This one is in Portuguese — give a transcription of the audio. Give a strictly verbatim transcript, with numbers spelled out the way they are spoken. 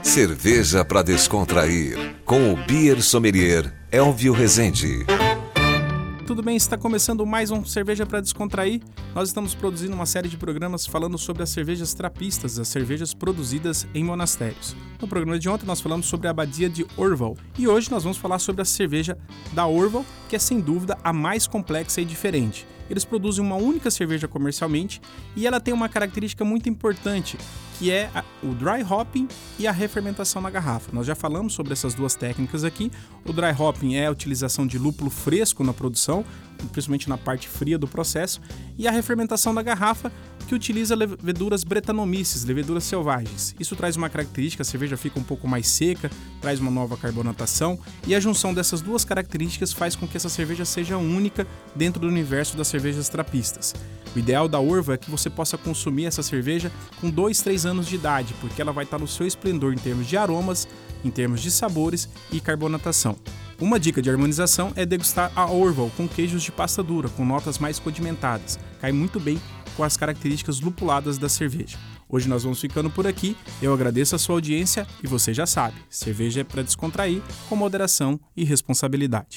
Cerveja para descontrair, com o Beer Sommelier Elvio Rezende. Tudo bem? Está começando mais um Cerveja para Descontrair. Nós estamos produzindo uma série de programas falando sobre as cervejas trapistas, as cervejas produzidas em monastérios. No programa de ontem nós falamos sobre a abadia de Orval e hoje nós vamos falar sobre a cerveja da Orval, que é sem dúvida a mais complexa e diferente. Eles produzem uma única cerveja comercialmente e ela tem uma característica muito importante, que é o dry hopping e a refermentação na garrafa. Nós já falamos sobre essas duas técnicas aqui. O dry hopping é a utilização de lúpulo fresco na produção, principalmente na parte fria do processo, e a refermentação da garrafa, que utiliza leveduras Brettanomyces, leveduras selvagens. Isso traz uma característica, a cerveja fica um pouco mais seca, traz uma nova carbonatação, e a junção dessas duas características faz com que essa cerveja seja única dentro do universo das cervejas trapistas. O ideal da Orval é que você possa consumir essa cerveja com dois, três anos de idade, porque ela vai estar no seu esplendor em termos de aromas, em termos de sabores e carbonatação. Uma dica de harmonização é degustar a Orval com queijos de pasta dura, com notas mais condimentadas. Cai muito bem com as características lupuladas da cerveja. Hoje nós vamos ficando por aqui. Eu agradeço a sua audiência e você já sabe, cerveja é para descontrair com moderação e responsabilidade.